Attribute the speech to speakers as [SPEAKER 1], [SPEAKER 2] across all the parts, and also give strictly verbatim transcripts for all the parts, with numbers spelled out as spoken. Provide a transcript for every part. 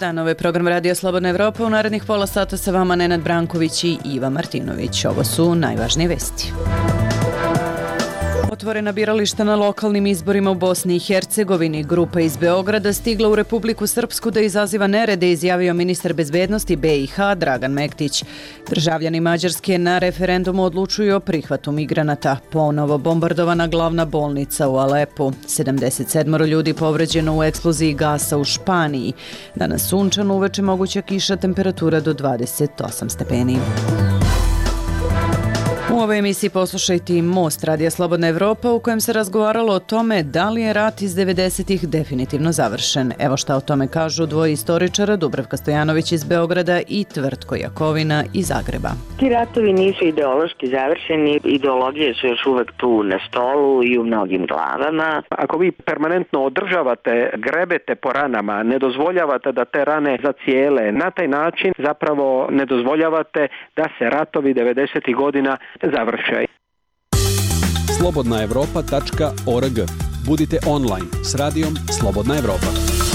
[SPEAKER 1] dan, ovo je program Radio Slobodna Evropa. U narednih pola sata sa vama Nenad Branković i Iva Martinović. Ovo su najvažnije vesti. Otvorena birališta na lokalnim izborima u Bosni i Hercegovini. Grupa iz Beograda stigla u Republiku Srpsku da izaziva nerede, izjavio ministar bezbednosti B i H Dragan Mektić. Državljani Mađarske na referendumu odlučuju o prihvatu migranata. Ponovo bombardovana glavna bolnica u Alepu. sedamdeset sedam ljudi povređeno u eksploziji gasa u Španiji. Danas sunčano, uveče moguća kiša, temperatura do dvadeset osam stepeni. U ovoj emisiji poslušajte Most Radija Slobodna Evropa, u kojem se razgovaralo o tome da li je rat iz devedesetih definitivno završen. Evo šta o tome kažu dvoje istoričara, Dubravka Stojanović iz Beograda i Tvrtko Jakovina iz Zagreba.
[SPEAKER 2] Ti ratovi nisu ideološki završeni, ideologije su još uvek tu na stolu i u mnogim glavama.
[SPEAKER 3] Ako vi permanentno održavate, grebete po ranama, ne dozvoljavate da te rane zacijele, na taj način zapravo ne dozvoljavate da se ratovi devedesetih godina završaj.
[SPEAKER 4] slobodna evropa tačka org. Budite online s radijom Slobodna Evropa.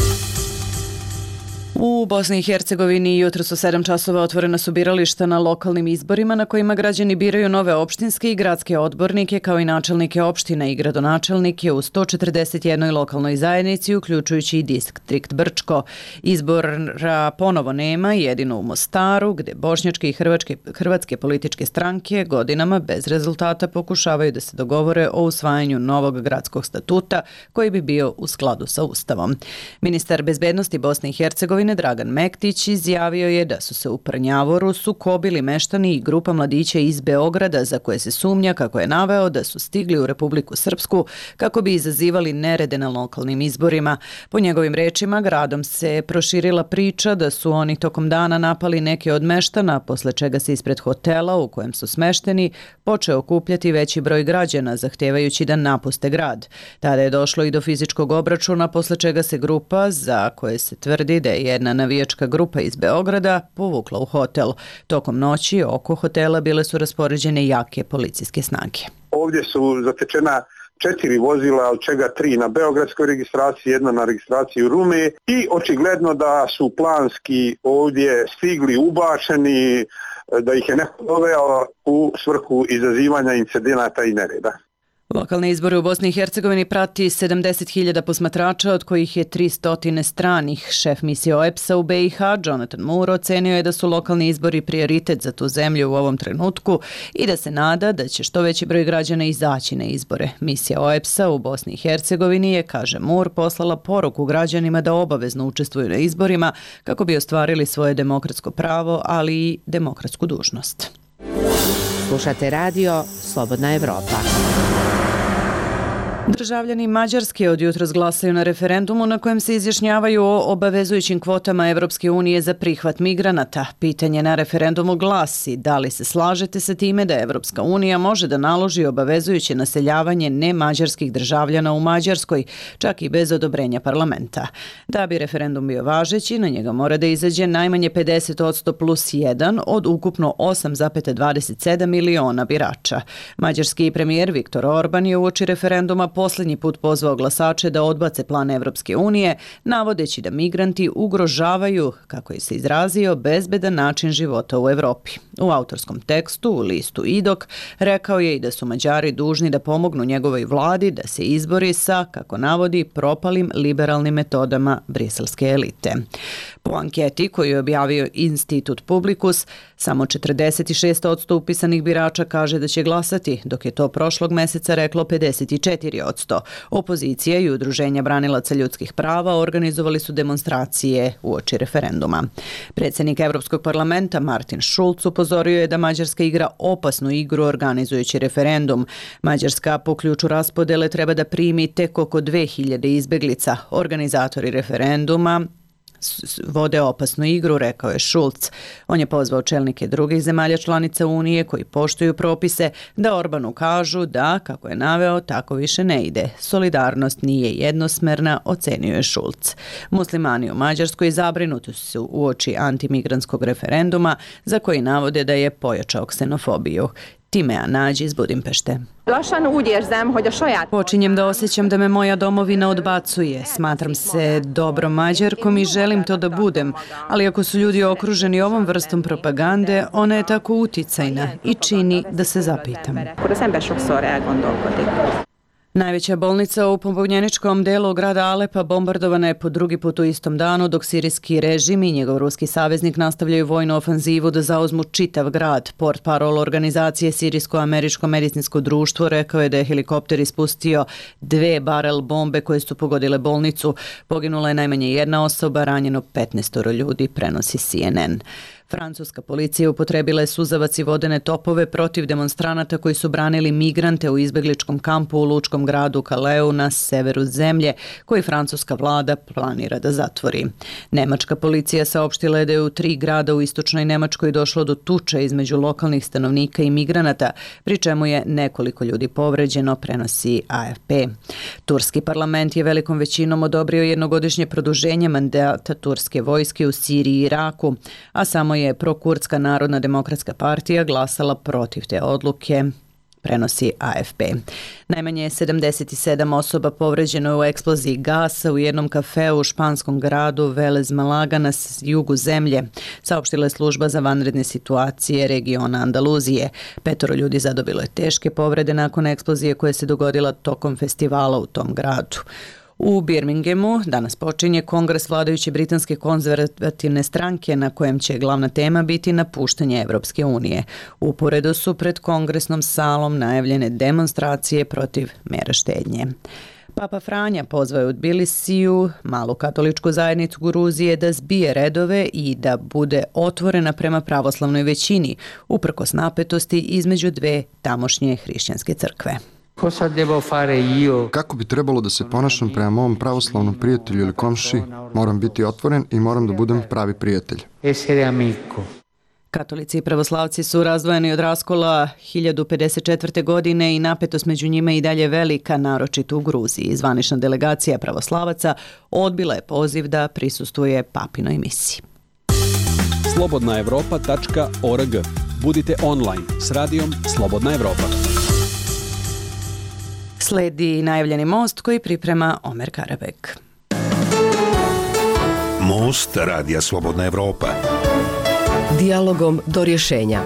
[SPEAKER 1] U Bosni i Hercegovini jutros u sedam časova otvorena su birališta na lokalnim izborima na kojima građani biraju nove opštinske i gradske odbornike kao i načelnike opština i gradonačelnike u sto četrdeset jednoj lokalnoj zajednici, uključujući i distrikt Brčko. Izbora ponovo nema, jedino u Mostaru, gde bošnjačke i hrvatske, hrvatske političke stranke godinama bez rezultata pokušavaju da se dogovore o usvajanju novog gradskog statuta koji bi bio u skladu sa Ustavom. Ministar bezbednosti Bosne i Hercegovine Dragan Mektić izjavio je da su se u Prnjavoru sukobili meštani i grupa mladića iz Beograda za koje se sumnja, kako je naveo, da su stigli u Republiku Srpsku kako bi izazivali nerede na lokalnim izborima. Po njegovim rečima, gradom se proširila priča da su oni tokom dana napali neke od meštana, posle čega se ispred hotela u kojem su smešteni počeo okupljati veći broj građana, zahtevajući da napuste grad. Tada je došlo i do fizičkog obračuna, posle čega se grupa, za koje se tvrdi da je jedna navijačka grupa iz Beograda, povukla u hotel. Tokom noći oko hotela bile su raspoređene jake policijske snage.
[SPEAKER 5] Ovdje su zatečena četiri vozila, od čega tri na beogradskoj registraciji, jedna na registraciji u Rumi i očigledno da su planski ovdje stigli ubačeni, da ih je neko doveo u svrhu izazivanja incidenata i nereda.
[SPEAKER 1] Lokalne izbore u Bosni i Hercegovini prati sedamdeset hiljada posmatrača, od kojih je tristo stranih. Šef misije O E P S-a u B i H, Jonathan Moore, ocenio je da su lokalni izbori prioritet za tu zemlju u ovom trenutku i da se nada da će što veći broj građana izaći na izbore. Misija O E P S-a u Bosni i Hercegovini je, kaže Moore, poslala poruku građanima da obavezno učestvuju na izborima kako bi ostvarili svoje demokratsko pravo, ali i demokratsku dužnost.
[SPEAKER 6] Slušate radio Slobodna Evropa.
[SPEAKER 1] Državljani Mađarske od jutros glasaju na referendumu na kojem se izjašnjavaju o obavezujućim kvotama Evropske unije za prihvat migranata. Pitanje na referendumu glasi: da li se slažete sa time da Evropska unija može da naloži obavezujuće naseljavanje nemađarskih državljana u Mađarskoj, čak i bez odobrenja parlamenta. Da bi referendum bio važeći, na njega mora da izađe najmanje pedeset posto plus jedan od ukupno osam zarez dvadeset sedam miliona birača. Mađarski premijer Viktor Orban je uoči referenduma posljednji put pozvao glasače da odbace plan Evropske unije, navodeći da migranti ugrožavaju, kako je se izrazio, bezbedan način života u Evropi. U autorskom tekstu u listu Idok rekao je i da su Mađari dužni da pomognu njegovoj vladi da se izbori sa, kako navodi, propalim liberalnim metodama briselske elite. Po anketi koju je objavio Institut Publicus, samo četrdeset šest posto upisanih birača kaže da će glasati, dok je to prošlog meseca reklo pedeset četiri posto. Opozicija i udruženja branilaca ljudskih prava organizovali su demonstracije uoči referenduma. Predsjednik Evropskog parlamenta Martin Schulz upozorio je da Mađarska igra opasnu igru organizujući referendum. Mađarska po ključu raspodele treba da primi tek oko dve hiljade izbeglica. Organizatori referenduma vode opasnu igru, rekao je Schulz. On je pozvao čelnike drugih zemalja članica Unije koji poštuju propise da Orbanu kažu da, kako je naveo, tako više ne ide. Solidarnost nije jednosmerna, ocenio je Schulz. Muslimani u Mađarskoj zabrinuti su uoči antimigrantskog referenduma za koji navode da je pojačao ksenofobiju. Timea Nađi iz Budimpešte.
[SPEAKER 7] Lassan úgy érzem, hogy a saját...
[SPEAKER 1] Počinjem da osjećam da me moja domovina odbacuje. Smatram se dobrom Mađarkom i želim to da budem, ali ako su ljudi okruženi ovom vrstom propagande, ona je tako uticajna i čini da se zapitam. Najveća bolnica u pobunjeničkom delu grada Alepa bombardovana je po drugi put u istom danu, dok sirijski režim i njegov ruski saveznik nastavljaju vojnu ofanzivu da zauzmu čitav grad. Portparol organizacije Sirijsko-američko medicinsko društvo rekao je da je helikopter ispustio dve barel bombe koje su pogodile bolnicu. Poginula je najmanje jedna osoba, ranjeno petnaestoro ljudi, prenosi C N N. Francuska policija upotrebila je suzavac i vodene topove protiv demonstranata koji su branili migrante u izbegličkom kampu u lučkom gradu Kaleu na severu zemlje, koji francuska vlada planira da zatvori. Nemačka policija saopštila je da je u tri grada u istočnoj Nemačkoj došlo do tuče između lokalnih stanovnika i migranata, pri čemu je nekoliko ljudi povređeno, prenosi A F P. Turski parlament je velikom većinom odobrio jednogodišnje produženje mandata turske vojske u Siriji i Iraku, a samo je prokurdska Narodna demokratska partija glasala protiv te odluke, prenosi A F P. Najmanje je sedamdeset sedam osoba povređeno u eksploziji gasa u jednom kafeu u španskom gradu Velez Malaga na jugu zemlje, saopštila je služba za vanredne situacije regiona Andaluzije. Petoro ljudi zadobilo je teške povrede nakon eksplozije koja se dogodila tokom festivala u tom gradu. U Birminghamu danas počinje kongres vladajuće britanske konzervativne stranke na kojem će glavna tema biti napuštanje Evropske unije. Uporedo su pred kongresnom salom najavljene demonstracije protiv mera štednje. Papa Franja pozvao je u Tbilisiju malu katoličku zajednicu Gruzije da zbije redove i da bude otvorena prema pravoslavnoj većini, uprkos napetosti između dve tamošnje hrišćanske crkve.
[SPEAKER 8] Kako bi trebalo da se ponašam prema mom pravoslavnom prijatelju ili komši? Moram biti otvoren i moram da budem pravi prijatelj.
[SPEAKER 1] Katolici i pravoslavci su razdvojeni od raskola hiljadu pedeset četvrte. godine i napetost među njima i dalje velika, naročito u Gruziji. Zvanična delegacija pravoslavaca odbila je poziv da prisustvuje papinoj misiji.
[SPEAKER 4] slobodna evropa tačka org. Budite online s radijom Slobodna Evropa.
[SPEAKER 1] Sledi najavljeni most koji priprema Omer Karabek.
[SPEAKER 9] Most Radija Slobodna Evropa.
[SPEAKER 6] Dijalogom do rješenja.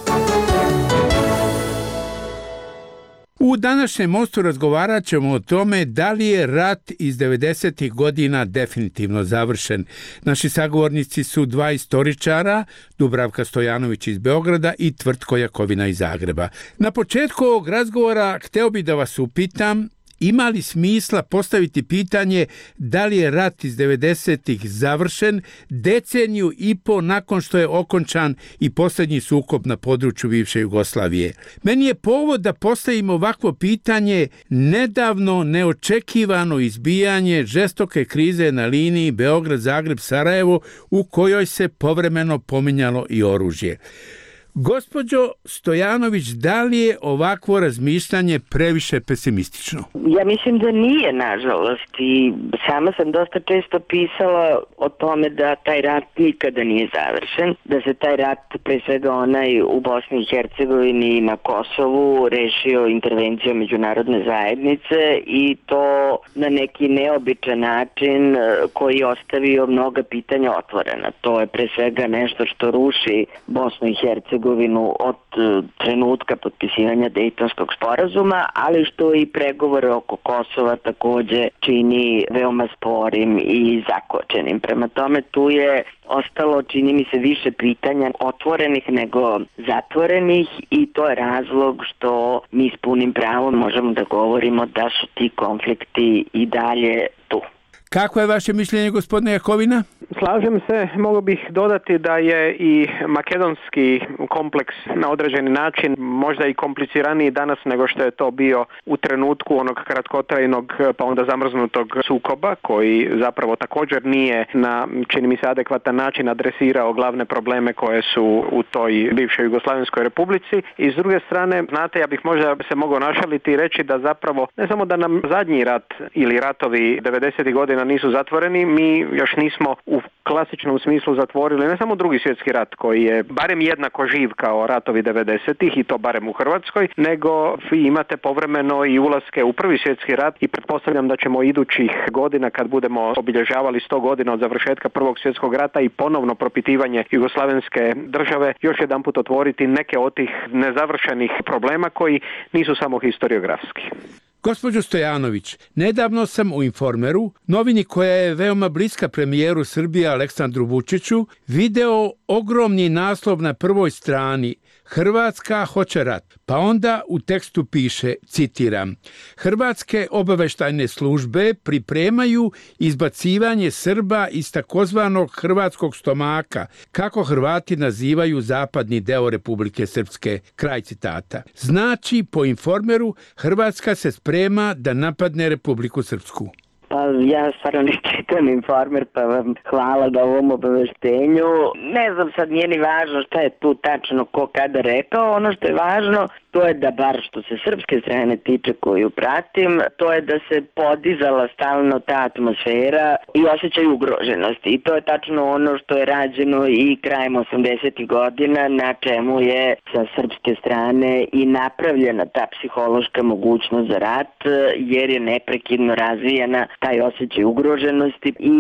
[SPEAKER 10] U današnjem mostu razgovarat ćemo o tome da li je rat iz devedesetih godina definitivno završen. Naši sagovornici su dva istoričara, Dubravka Stojanović iz Beograda i Tvrtko Jakovina iz Zagreba. Na početku ovog razgovora hteo bih da vas upitam, ima li smisla postaviti pitanje da li je rat iz devedesetih završen deceniju i po nakon što je okončan i posljednji sukob na području bivše Jugoslavije? Meni je povod da postavim ovakvo pitanje nedavno neočekivano izbijanje žestoke krize na liniji Beograd-Zagreb-Sarajevo u kojoj se povremeno pominjalo i oružje. Gospođo Stojanović, da li je ovakvo razmišljanje previše pesimistično?
[SPEAKER 2] Ja mislim da nije, nažalost, i sama sam dosta često pisala o tome da taj rat nikada nije završen, da se taj rat, pre svega onaj u Bosni i Hercegovini i na Kosovu, rešio intervencijom međunarodne zajednice i to na neki neobičan način koji je ostavio mnoga pitanja otvorena. To je pre svega nešto što ruši Bosnu i Hercegovinu od trenutka potpisivanja Dejtonskog sporazuma, ali što i pregovore oko Kosova takođe čini veoma sporim i zakočenim. Prema tome tu je ostalo, čini mi se, više pitanja otvorenih nego zatvorenih i to je razlog što mi s punim pravom možemo da govorimo da su ti konflikti i dalje tu.
[SPEAKER 10] Kako je vaše mišljenje, gospodine Jakovina?
[SPEAKER 3] Slažem se, mogu bih dodati da je i makedonski kompleks na određeni način možda i kompliciraniji danas nego što je to bio u trenutku onog kratkotrajnog pa onda zamrznutog sukoba koji zapravo također nije na, čini mi se, adekvatan način adresirao glavne probleme koje su u toj bivšoj Jugoslavenskoj republici. I s druge strane, znate, ja bih možda se mogao našaliti i reći da zapravo ne samo da nam zadnji rat ili ratovi devedesetih godina nisu zatvoreni, mi još nismo u klasičnom smislu zatvorili ne samo Drugi svjetski rat koji je barem jednako živ kao ratovi devedesetih i to barem u Hrvatskoj, nego vi imate povremeno i ulaske u Prvi svjetski rat i pretpostavljam da ćemo idućih godina kad budemo obilježavali sto godina od završetka Prvog svjetskog rata i ponovno propitivanje jugoslavenske države još jedanput otvoriti neke od tih nezavršenih problema koji nisu samo historiografski.
[SPEAKER 10] Gospođo Stojanović, nedavno sam u Informeru, novini koja je veoma bliska premijeru Srbije Aleksandru Vučiću, video ogromni naslov na prvoj strani Hrvatska hoće rat. Pa onda u tekstu piše, citiram, Hrvatske obaveštajne službe pripremaju izbacivanje Srba iz takozvanog hrvatskog stomaka, kako Hrvati nazivaju zapadni deo Republike Srpske, kraj citata. Znači, po Informeru, Hrvatska se sprema da napadne Republiku Srpsku.
[SPEAKER 2] Pa ja stvarno ne čitam Informer, pa vam hvala na ovom obaveštenju. Ne znam, sad nije ni važno šta je tu tačno ko kada rekao. Ono što je važno, to je da bar što se srpske strane tiče koju pratim, to je da se podizala stalno ta atmosfera i osjećaj ugroženosti. I to je tačno ono što je rađeno i krajem osamdesetih godina, na čemu je sa srpske strane i napravljena ta psihološka mogućnost za rat, jer je neprekidno razvijena taj osjećaj ugroženosti i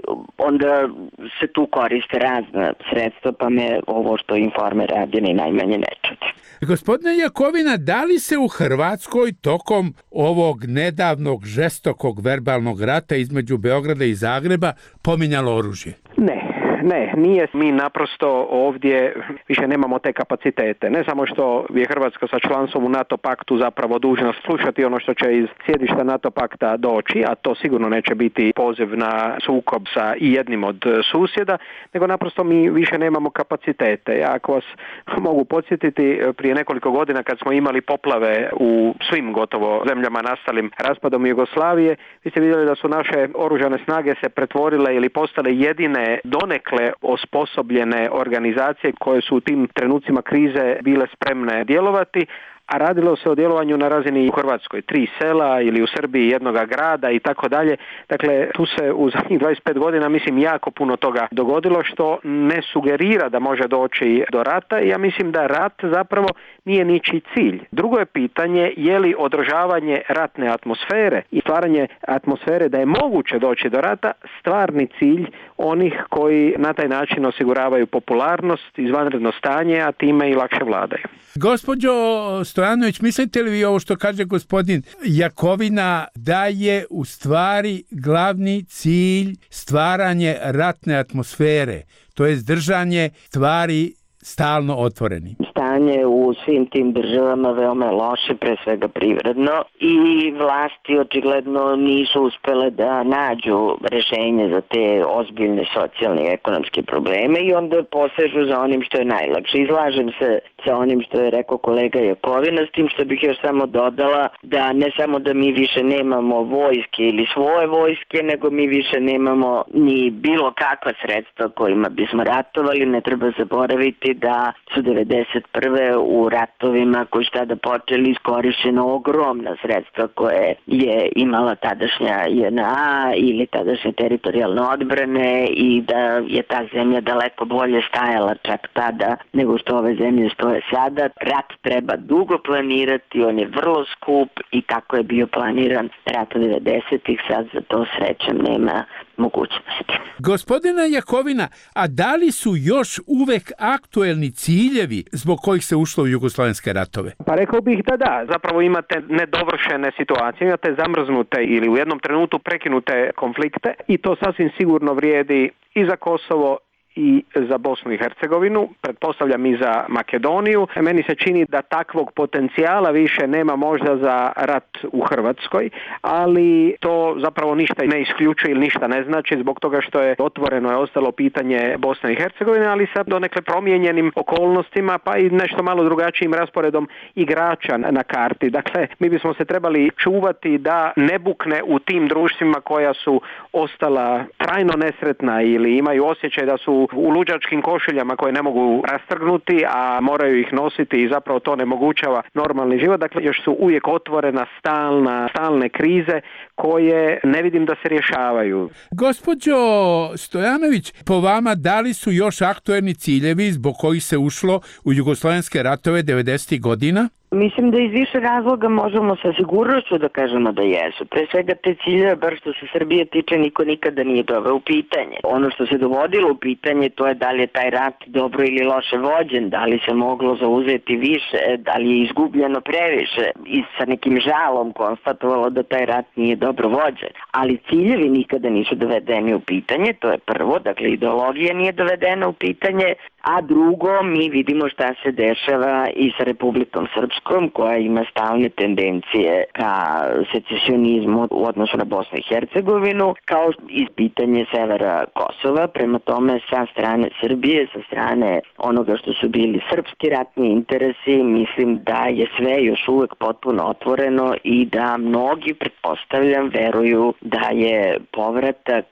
[SPEAKER 2] onda se tu koriste razna sredstva, pa me ovo što Informer radi ni najmanje ne čudi.
[SPEAKER 10] Gospodine Jakovina, da li se u Hrvatskoj tokom ovog nedavnog žestokog verbalnog rata između Beograda i Zagreba pominjalo oružje?
[SPEAKER 3] Ne. Ne, nije. Mi naprosto ovdje više nemamo te kapacitete. Ne samo što je Hrvatska sa članstvom u NATO paktu zapravo dužna slušati ono što će iz sjedišta NATO pakta doći, a to sigurno neće biti poziv na sukob sa i jednim od susjeda, nego naprosto mi više nemamo kapacitete. Ja ako vas mogu podsjetiti, prije nekoliko godina kad smo imali poplave u svim gotovo zemljama nastalim raspadom Jugoslavije, vi ste vidjeli da su naše oružane snage se pretvorile ili postale jedine donekle osposobljene organizacije koje su u tim trenucima krize bile spremne djelovati, a radilo se o djelovanju na razini u Hrvatskoj, tri sela ili u Srbiji jednoga grada i tako dalje. Dakle, tu se u zadnjih dvadeset pet godina, mislim, jako puno toga dogodilo što ne sugerira da može doći do rata. Ja mislim da rat zapravo nije ničiji cilj. Drugo je pitanje je li održavanje ratne atmosfere i stvaranje atmosfere da je moguće doći do rata stvarni cilj onih koji na taj način osiguravaju popularnost, izvanredno stanje, a time i lakše vladaju.
[SPEAKER 10] Gospođo Stojanović, mislite li vi ovo što kaže gospodin Jakovina da je u stvari glavni cilj stvaranje ratne atmosfere, to je držanje stvari stalno otvoreni?
[SPEAKER 2] Stanje u svim tim državama veoma je loše, pre svega privredno, i vlasti očigledno nisu uspele da nađu rešenje za te ozbiljne socijalne i ekonomske probleme i onda posežu za onim što je najlakše. Izlažem se sa onim što je rekao kolega Jakovina, s tim što bih još samo dodala da ne samo da mi više nemamo vojske ili svoje vojske, nego mi više nemamo ni bilo kakva sredstva kojima bismo ratovali. Ne treba zaboraviti da su devedeset prve u ratovima koji su tada počeli iskorišćena ogromna sredstva koje je imala tadašnja J N A ili tadašnje teritorijalne odbrane i da je ta zemlja daleko bolje stajala čak tada nego što ove zemlje stoje sada. Rat treba dugo planirati, on je vrlo skup i kako je bio planiran rat devedesetih, sad za to srećem nema mogućnosti.
[SPEAKER 10] Gospodina Jakovina, a da li su još uvek aktuelni ciljevi zbog kojih se ušlo u jugoslavenske ratove?
[SPEAKER 3] Pa rekao bih da da. Zapravo imate nedovršene situacije, imate zamrznute ili u jednom trenutku prekinute konflikte i to sasvim sigurno vrijedi i za Kosovo i za Bosnu i Hercegovinu, pretpostavljam i za Makedoniju. Meni se čini da takvog potencijala više nema možda za rat u Hrvatskoj, ali to zapravo ništa ne isključuje ili ništa ne znači zbog toga što je otvoreno je ostalo pitanje Bosne i Hercegovine, ali sa donekle promijenjenim okolnostima pa i nešto malo drugačijim rasporedom igrača na karti. Dakle, mi bismo se trebali čuvati da ne bukne u tim društvima koja su ostala trajno nesretna ili imaju osjećaj da su su u luđačkim košuljama koje ne mogu rastrgnuti, a moraju ih nositi i zapravo to onemogućava normalni život. Dakle, još su uvijek otvorena stalna, stalne krize koje ne vidim da se rješavaju.
[SPEAKER 10] Gospođo Stojanović, po vama da li su još aktuelni ciljevi zbog kojih se ušlo u jugoslavenske ratove devedesetih godina?
[SPEAKER 2] Mislim da iz više razloga možemo sa sigurnošću da kažemo da jesu. Pre svega te ciljeve, bar što se Srbije tiče, niko nikada nije doveo u pitanje. Ono što se dovodilo u pitanje, to je da li je taj rat dobro ili loše vođen, da li se moglo zauzeti više, da li je izgubljeno previše i sa nekim žalom konstatovalo da taj rat nije dobro vođen. Ali ciljevi nikada nisu dovedeni u pitanje, to je prvo, dakle ideologija nije dovedena u pitanje, a drugo, mi vidimo šta se dešava i sa Republikom Srpskom, koja ima stalne tendencije ka secesionizmu u odnosu na Bosnu i Hercegovinu, kao i pitanje severa Kosova. Prema tome, sa strane Srbije, sa strane onoga što su bili srpski ratni interesi, mislim da je sve još uvek potpuno otvoreno i da mnogi, pretpostavljam, veruju da je povratak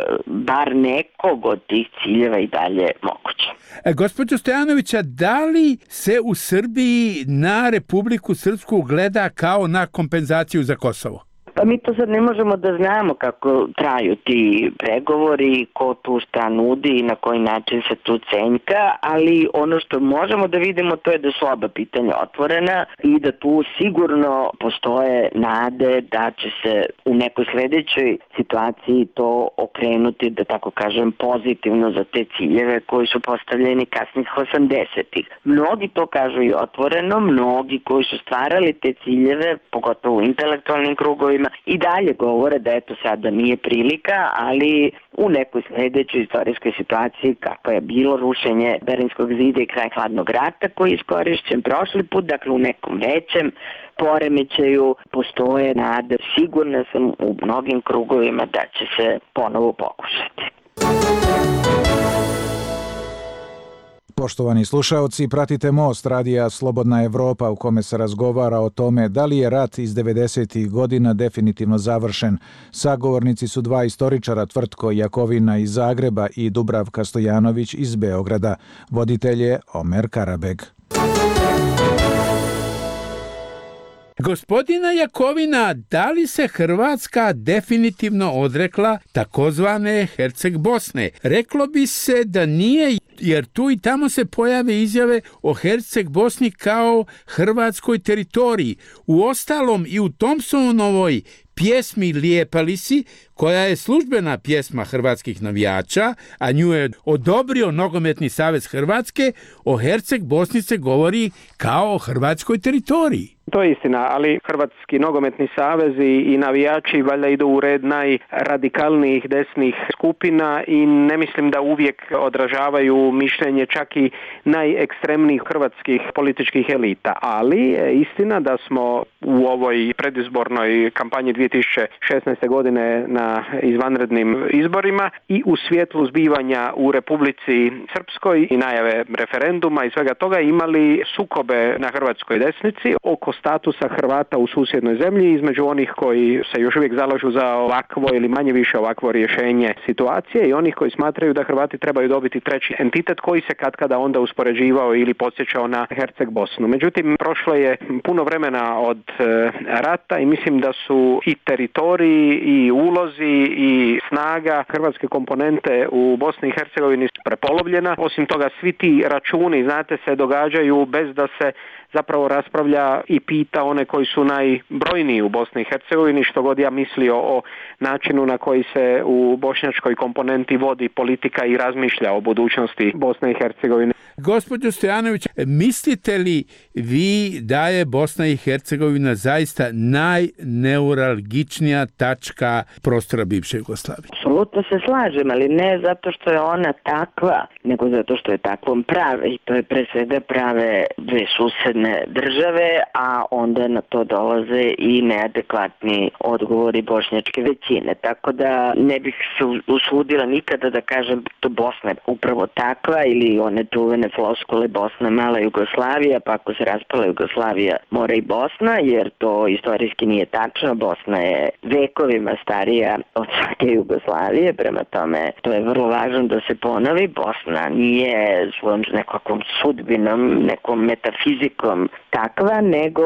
[SPEAKER 2] bar nekog od tih ciljeva i dalje moguće.
[SPEAKER 10] E, gospođo Stojanovića, da li se u Srbiji na Republiku Srpsku gleda kao na kompenzaciju za Kosovo?
[SPEAKER 2] Pa mi to sad ne možemo da znamo kako traju ti pregovori, ko tu šta nudi i na koji način se tu cenjka, ali ono što možemo da vidimo to je da su oba pitanja otvorena i da tu sigurno postoje nade da će se u nekoj sledećoj situaciji to okrenuti, da tako kažem, pozitivno za te ciljeve koji su postavljeni kasnih osamdesetih. Mnogi to kažu i otvoreno, mnogi koji su stvarali te ciljeve, pogotovo u intelektualnim krugovima, i dalje govore da eto sada nije prilika, ali u nekoj sledećoj istorijskoj situaciji kako je bilo rušenje Berlinskog zida i kraj hladnog rata koji je iskorišćen prošli put, dakle u nekom većem poremećaju postoje nade. Sigurna sam u mnogim krugovima da će se ponovo pokušati.
[SPEAKER 11] Poštovani slušaoci, pratite Most radija Slobodna Evropa u kome se razgovara o tome da li je rat iz devedesetih godina definitivno završen. Sagovornici su dva istoričara, Tvrtko Jakovina iz Zagreba i Dubravka Stojanović iz Beograda. Voditelj je Omer Karabeg.
[SPEAKER 10] Gospodina Jakovina, da li se Hrvatska definitivno odrekla takozvane Herceg Bosne? Reklo bi se da nije, jer tu i tamo se pojave izjave o Herceg Bosni kao hrvatskoj teritoriji. Uostalom i u Thompsonovoj pjesmi Lijepa li si, koja je službena pjesma hrvatskih navijača, a nju je odobrio Nogometni savez Hrvatske, o Herceg Bosni se govori kao o hrvatskoj teritoriji.
[SPEAKER 3] To je istina, ali Hrvatski nogometni savez i navijači valjda idu u red najradikalnijih desnih skupina i ne mislim da uvijek odražavaju mišljenje čak i najekstremnijih hrvatskih političkih elita. Ali je istina da smo u ovoj predizbornoj kampanji dvije tisuće šesnaeste. godine na izvanrednim izborima i u svjetlu zbivanja u Republici Srpskoj i najave referenduma i svega toga imali sukobe na hrvatskoj desnici oko statusa Hrvata u susjednoj zemlji između onih koji se još uvijek zalažu za ovakvo ili manje više ovakvo rješenje situacije i onih koji smatraju da Hrvati trebaju dobiti treći entitet koji se katkada onda uspoređivao ili podsjećao na Herceg Bosnu. Međutim, prošlo je puno vremena od rata i mislim da su i teritoriji i ulozi i snaga hrvatske komponente u Bosni i Hercegovini prepolovljena. Osim toga, svi ti računi, znate, se događaju bez da se zapravo raspravlja i pita one koji su najbrojniji u Bosni i Hercegovini, što god ja mislio o načinu na koji se u bošnjačkoj komponenti vodi politika i razmišlja o budućnosti Bosne i Hercegovine.
[SPEAKER 10] Gospođo Stojanović, mislite li vi da je Bosna i Hercegovina zaista najneuralgičnija tačka prostora bivše Jugoslavije?
[SPEAKER 2] Apsolutno se slažem, ali ne zato što je ona takva, nego zato što je takvom prave i to je pre svega prave dve susedne susedne države, a onda na to dolaze i neadekvatni odgovori bošnjačke većine. Tako da ne bih se usudila nikada da kažem da Bosna je upravo takva ili one čuvene floskule Bosna mala Jugoslavija, pa ako se raspala Jugoslavija mora i Bosna, jer to istorijski nije tačno. Bosna je vekovima starija od svake Jugoslavije, prema tome to je vrlo važno da se ponovi. Bosna nije svojom nekakvom sudbinom, nekom metafizikom takva, nego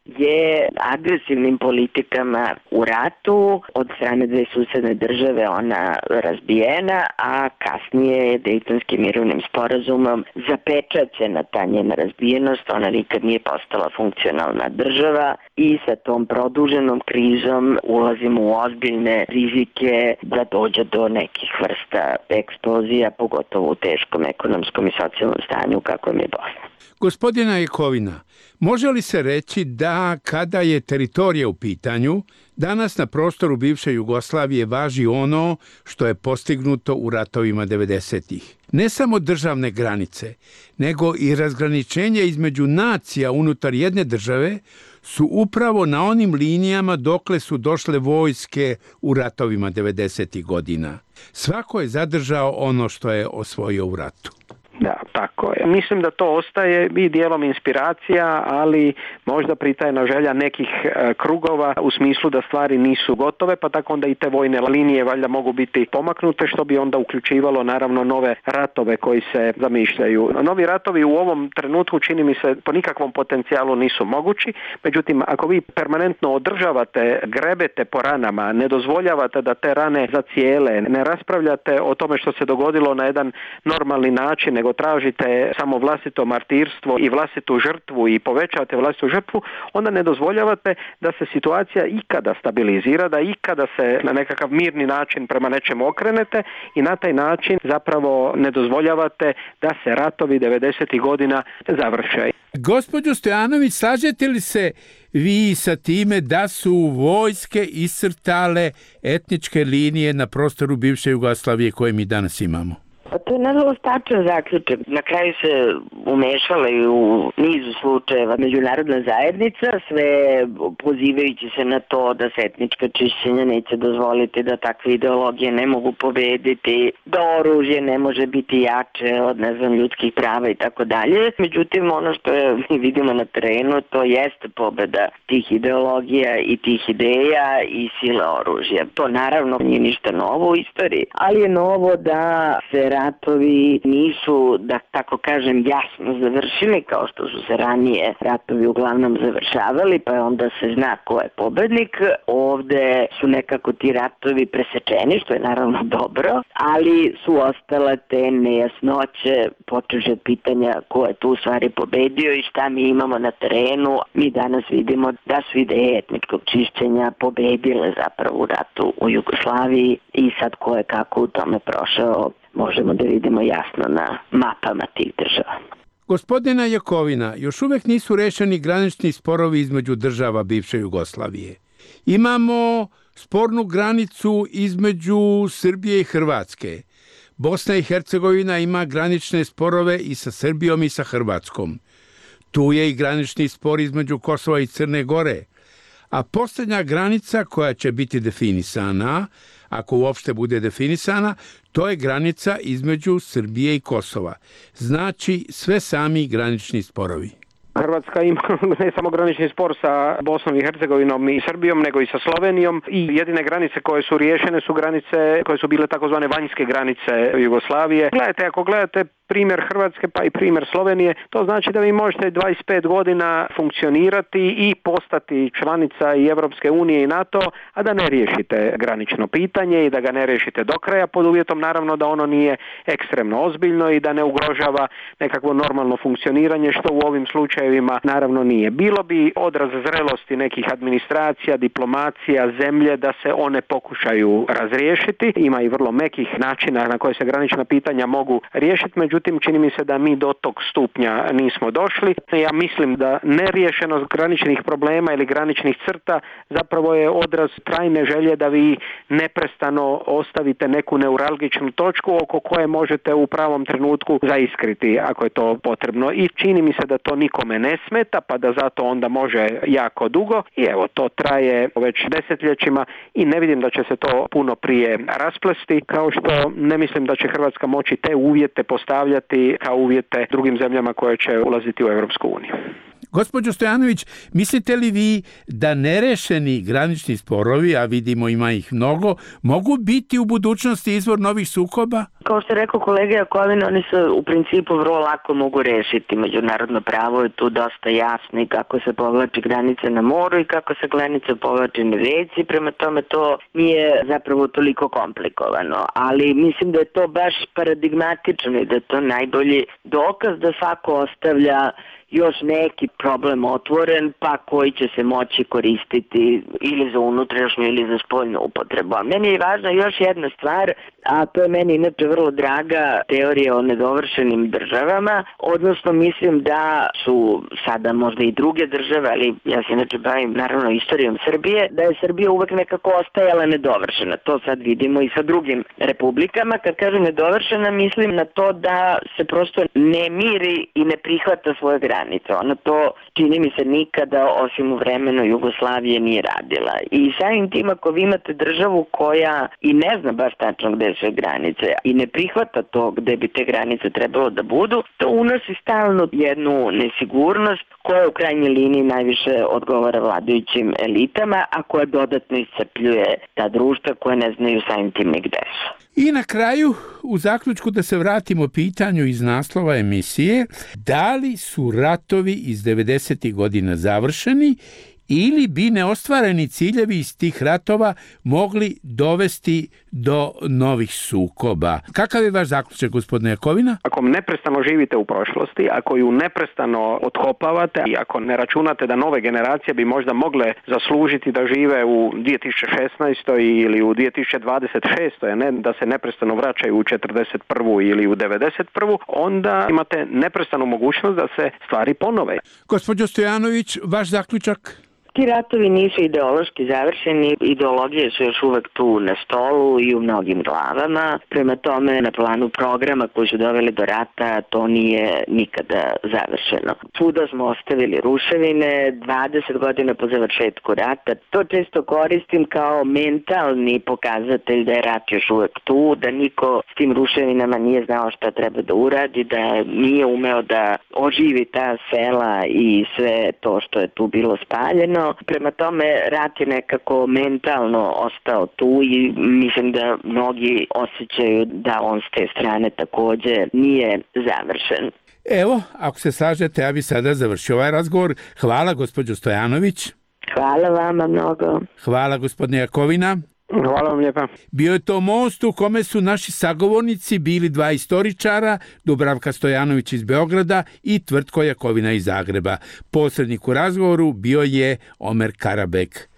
[SPEAKER 2] je agresivnim politikama u ratu od strane dve susedne države ona razbijena, a kasnije je Dejtonskim mirovnim sporazumom zapečaćena ta njena razbijenost, ona nikad nije postala funkcionalna država i sa tom produženom krizom ulazimo u ozbiljne rizike da dođe do nekih vrsta eksplozija, pogotovo u teškom ekonomskom i socijalnom stanju kako je Bosna.
[SPEAKER 10] Gospodina Jakovina, može li se reći da kada je teritorija u pitanju, danas na prostoru bivše Jugoslavije važi ono što je postignuto u ratovima devedesetih? Ne samo državne granice, nego i razgraničenje između nacija unutar jedne države su upravo na onim linijama dokle su došle vojske u ratovima devedesetih godina. Svako je zadržao ono što je osvojio u ratu.
[SPEAKER 3] Da, tako je. Mislim da to ostaje i dijelom inspiracija, ali možda pritajna želja nekih e, krugova u smislu da stvari nisu gotove, pa tako onda i te vojne linije valjda mogu biti pomaknute, što bi onda uključivalo naravno nove ratove koji se zamišljaju. Novi ratovi u ovom trenutku čini mi se po nikakvom potencijalu nisu mogući, međutim ako vi permanentno održavate, grebete po ranama, ne dozvoljavate da te rane zacijele, ne raspravljate o tome što se dogodilo na jedan normalni način, nego tražite samo vlastito martirstvo i vlastitu žrtvu i povećavate vlastitu žrtvu, onda ne dozvoljavate da se situacija ikada stabilizira, da ikada se na nekakav mirni način prema nečemu okrenete i na taj način zapravo ne dozvoljavate da se ratovi devedesetih godina završe.
[SPEAKER 10] Gospođo Stojanović, slažete li se vi sa time da su vojske iscrtale etničke linije na prostoru bivše Jugoslavije koje mi danas imamo?
[SPEAKER 2] Pa to je nažalost tačan zaključak. Na kraju se umešala i u nizu slučajeva međunarodna zajednica, sve pozivajući se na to da se etnička čišćenja neće dozvoliti, da takve ideologije ne mogu pobediti, da oružje ne može biti jače od, ne znam, ljudskih prava i tako dalje. Međutim, ono što je, mi vidimo na terenu, to jeste pobeda tih ideologija i tih ideja i sile oružja. To naravno nije ništa novo u istoriji, ali je novo da se ratovi nisu, da tako kažem, jasno završili kao što su se ranije ratovi uglavnom završavali, pa onda se zna ko je pobednik. Ovde su nekako ti ratovi presečeni, što je naravno dobro, ali su ostale te nejasnoće, počeši od pitanja ko je tu u stvari pobedio i šta mi imamo na terenu. Mi danas vidimo da su ideje etničkog čišćenja pobedile zapravo u ratu u Jugoslaviji i sad ko je kako u tome prošao možemo da vidimo jasno na mapama tih država.
[SPEAKER 10] Gospodina Jakovina, još uvek nisu rešeni granični sporovi između država bivše Jugoslavije. Imamo spornu granicu između Srbije i Hrvatske. Bosna i Hercegovina ima granične sporove i sa Srbijom i sa Hrvatskom. Tu je i granični spor između Kosova i Crne Gore. A posljednja granica koja će biti definisana, ako uopšte bude definisana, to je granica između Srbije i Kosova. Znači sve sami granični sporovi.
[SPEAKER 3] Hrvatska ima ne samo granični spor sa Bosnom i Hercegovinom i Srbijom, nego i sa Slovenijom i jedine granice koje su riješene su granice koje su bile takozvane vanjske granice Jugoslavije. Gledajte, ako gledate primjer Hrvatske pa i primjer Slovenije, to znači da vi možete dvadeset pet godina funkcionirati i postati članica i Europske unije i NATO, a da ne riješite granično pitanje i da ga ne riješite do kraja, pod uvjetom naravno da ono nije ekstremno ozbiljno i da ne ugrožava nekakvo normalno funkcioniranje, što u ovim slučajevima naravno nije. Bilo bi odraz zrelosti nekih administracija, diplomacija, zemlje da se one pokušaju razriješiti. Ima i vrlo mekih načina na koje se granična pitanja mogu riješiti, međutim čini mi se da mi do tog stupnja nismo došli. Ja mislim da neriješenost graničnih problema ili graničnih crta zapravo je odraz trajne želje da vi neprestano ostavite neku neuralgičnu točku oko koje možete u pravom trenutku zaiskriti ako je to potrebno. I čini mi se da to nikome nekome ne smeta pa da zato onda može jako dugo i evo to traje već desetljećima i ne vidim da će se to puno prije rasplesti, kao što ne mislim da će Hrvatska moći te uvjete postavljati kao uvjete drugim zemljama koje će ulaziti u Europsku uniju.
[SPEAKER 10] Gospođo Stojanović, mislite li vi da nerešeni granični sporovi, a vidimo ima ih mnogo, mogu biti u budućnosti izvor novih sukoba?
[SPEAKER 2] Kao što je rekao kolega Jakovina, oni se u principu vrlo lako mogu rešiti. Međunarodno pravo je tu dosta jasno i kako se povlači granice na moru i kako se granice povlači na reci, prema tome to nije zapravo toliko komplikovano. Ali mislim da je to baš paradigmatično i da je to najbolji dokaz da svako ostavlja još neki problem otvoren, pa koji će se moći koristiti ili za unutrašnju ili za spoljnu upotrebu. A meni je važna još jedna stvar, a to je meni inače vrlo draga teorija o nedovršenim državama, odnosno mislim da su sada možda i druge države, ali ja se inače bavim naravno istorijom Srbije, da je Srbija uvek nekako ostajala nedovršena. To sad vidimo i sa drugim republikama. Kad kažem nedovršena, mislim na to da se prosto ne miri i ne prihvata svoje granice. Ona to, čini mi se, nikada osim u vremenu Jugoslavije nije radila. I samim tim, ako vi imate državu koja i ne zna baš tačno gde su granice i ne prihvata to gde bi te granice trebalo da budu, to unosi stalno jednu nesigurnost koja u krajnjoj liniji najviše odgovara vladajućim elitama, a koja dodatno iscrpljuje ta društva koja ne znaju samim tim ni gde su.
[SPEAKER 10] I na kraju, u zaključku da se vratimo pitanju iz naslova emisije, da li su ratovi iz devedesetih godina završeni ili bi neostvareni ciljevi iz tih ratova mogli dovesti do novih sukoba. Kakav je vaš zaključak, gospodine Jakovina?
[SPEAKER 3] Ako neprestano živite u prošlosti, ako ju neprestano otkopavate i ako ne računate da nove generacije bi možda mogle zaslužiti da žive u dvije tisuće šesnaestoj ili u dvije tisuće dvadeset šestoj, ne da se neprestano vraćaju u četrdeset prvu ili u devedeset prvu, onda imate neprestanu mogućnost da se stvari ponove.
[SPEAKER 10] Gospođo Stojanović, vaš zaključak?
[SPEAKER 2] Ti ratovi nisu ideološki završeni, ideologije su još uvek tu na stolu i u mnogim glavama. Prema tome, na planu programa koji su doveli do rata, to nije nikada završeno. Svuda smo ostavili ruševine, dvadeset godina po završetku rata. To često koristim kao mentalni pokazatelj da je rat još uvek tu, da niko s tim ruševinama nije znao šta treba da uradi, da nije umeo da oživi ta sela i sve to što je tu bilo spaljeno. Prema tome, rat je nekako mentalno ostao tu i mislim da mnogi osjećaju da on s te strane takođe nije završen.
[SPEAKER 10] Evo, ako se slažete, ja bi sada završio ovaj razgovor. Hvala, gospođo Stojanović.
[SPEAKER 2] Hvala vama mnogo.
[SPEAKER 10] Hvala, gospodine Jakovina.
[SPEAKER 3] Hvala vam lijepa.
[SPEAKER 10] Bio je to most u kome su naši sagovornici bili dva istoričara, Dubravka Stojanović iz Beograda i Tvrtko Jakovina iz Zagreba. Posrednik u razgovoru bio je Omer Karabek.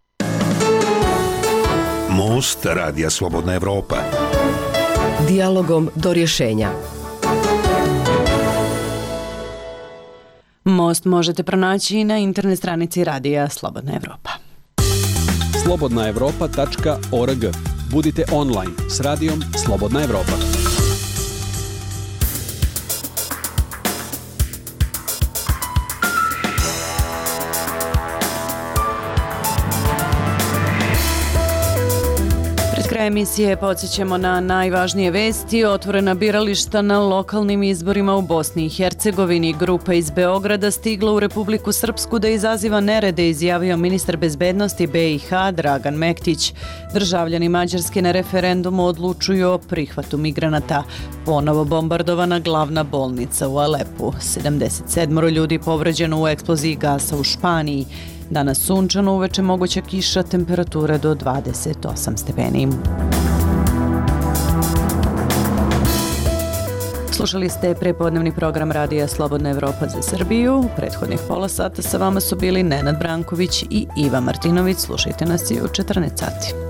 [SPEAKER 9] Most Radija Slobodna Evropa.
[SPEAKER 6] Dijalogom do rješenja.
[SPEAKER 1] Most možete pronaći i na internet stranici Radija Slobodna Evropa.
[SPEAKER 4] slobodna evropa tačka org. Budite online s radijom Slobodna Evropa.
[SPEAKER 1] Kraj emisije podsjećamo na najvažnije vesti. Otvorena birališta na lokalnim izborima u Bosni i Hercegovini. Grupa iz Beograda stigla u Republiku Srpsku da izaziva nerede, izjavio ministar bezbednosti be i ha Dragan Mektić. Državljani Mađarske na referendumu odlučuju o prihvatu migranata. Ponovo bombardovana glavna bolnica u Alepu. sedamdeset sedam ljudi povređeno u eksploziji gasa u Španiji. Danas sunčano, uveče moguća kiša, temperatura do dvadeset osam stepeni. Slušali ste prepodnevni program Radija Slobodna Evropa za Srbiju. Prethodnih pola sata sa vama su bili Nenad Branković i Iva Martinović. Slušajte nas i u četrnaest sati.